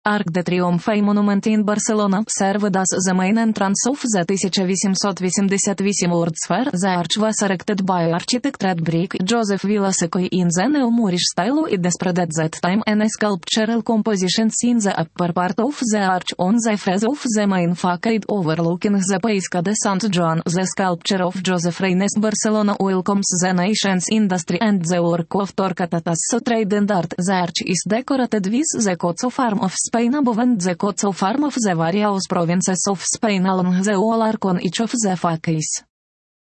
Arc de Triomphe Monument in Barcelona served as the main entrance of the 1888 World's Fair. The arch was erected by architect Red Brick Joseph Villasecoy in the neo-Moorish style. It displayed at that time an sculptural compositions in the upper part of the arch on the face of the main facade overlooking the Pesca de Sant Joan. The sculpture of Joseph Reines Barcelona welcomes the nation's industry and the work of Torquatatas trade and art. The arch is decorated with the coats of arms of Spain above and the coats of arms of the various provinces of Spain along the whole arc on each of the facades.